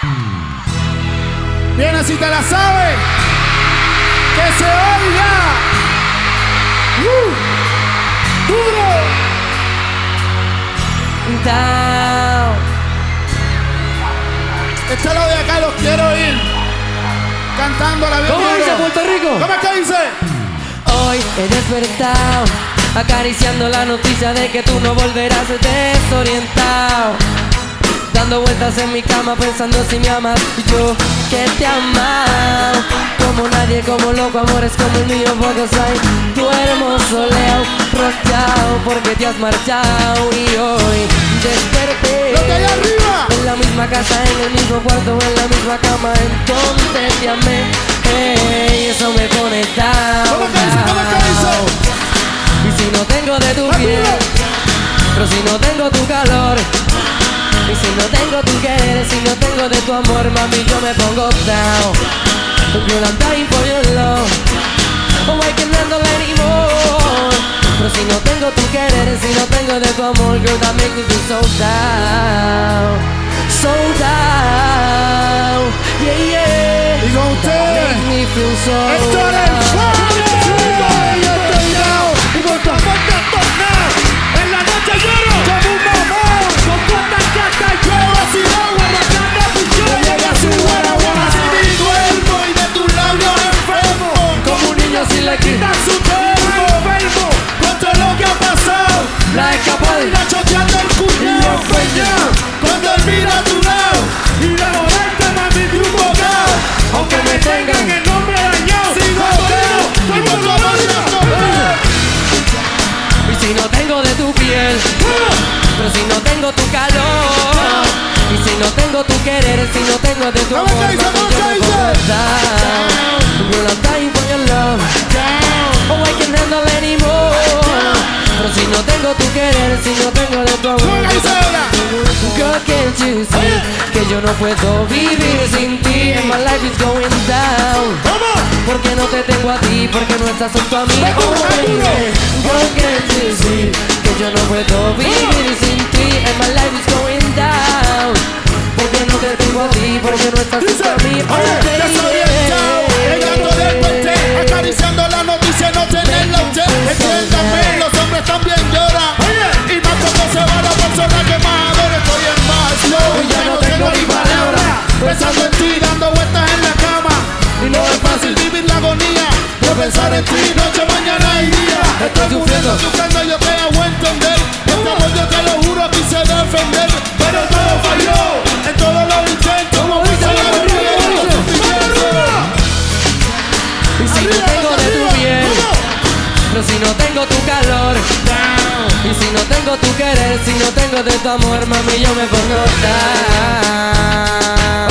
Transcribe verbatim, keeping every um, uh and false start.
Viene si te la sabes. Que se oiga. Uh, duro. Down. Este lado de acá los quiero oír cantando la bien. ¿Cómo duro. dice Puerto Rico? ¿Cómo es que dice? Hoy he despertado acariciando la noticia de que tú no volverás desorientado, dando vueltas en mi cama pensando si me amas. Yo que te amado como nadie, como loco, amores como el mío, pocos hay. Duermo soleado, rodeado porque te has marchado. Y hoy desperté Lo que hay arriba. en la misma casa, en el mismo cuarto, en la misma cama en donde te amé. Hey, eso me pone down, ¿Cómo es que dice? ¿Cómo es que dice? y si no tengo de tu piel, pero si no tengo tu calor, y si no tengo tu querer, si no tengo de tu amor, mami, yo me pongo down. Girl, I'm dying for your love. Oh, I can't handle anymore. Pero si no tengo tu querer, si no tengo de tu amor, girl, that make me feel so down, so down. Yeah, yeah. Y con That ustedes, make me feel so Héctor el down. Father. Yo estoy down. Y con tu amor te has tornado. En la noche lloro como un mamón. Con cuantas cartas lluevo sin agua, arrastrando tu chorro. Llega su buena buena. Así ni duermo y de tus labios enfermo. Como un niño sin la quita. Quitan su termo. Enfermo. Con todo lo que ha pasado. La escapada. Y la choteando el cuñado. Empeñado. Cuando él mira a tu lado. Y de volarte mami de un bocado. Aunque me tengan el nombre dañado. Sigo teo. Todo el mundo lo dirá. Y si no tengo de tu piel, pero si no tengo tu calor, y si no tengo tu querer, si no tengo de tu ¿Cómo amor, que dice? mami, ¿Cómo yo que me dice? pongo down. Girl, I'm dying for your love. Oh, I can't handle anymore. Pero si no tengo tu querer, si no tengo de tu amor, ¿Cómo que dice ella? girl, can't you see que yo no puedo vivir sin ti? And my life is going down. ¿Cómo? Porque no te tengo a ti, porque no estás junto a mí. Ve duro, Oh, ve duro. baby, girl, can't you see que yo no puedo vivir sin ti? And my life is going down. Porque no te tengo a ti, porque no estás Dice, junto a mí. Oh, oye, ya baby. soy el chao. El gato desperté, acariciando la noticia, no tenerla usted. Entiéndame, los hombres también lloran. Y más cuando se va la persona que más adora. Estoy en más slow y ya no tengo ni palabra. Pensando en ti, dando vueltas en la cama. Y no es fácil vivir la agonía de pensar en ti noche, mañana y día. Estoy sufriendo, sufriendo, yo te hago entender. Este amor yo te lo juro, quise defender. Pero todo falló, en todos los intentos. Como dice la barriga de los sufrimientos. Y si no tengo de tu piel, pero si no tengo tu calor, y si no tengo tu querer, si no tengo de tu amor, mami, yo me pongo down.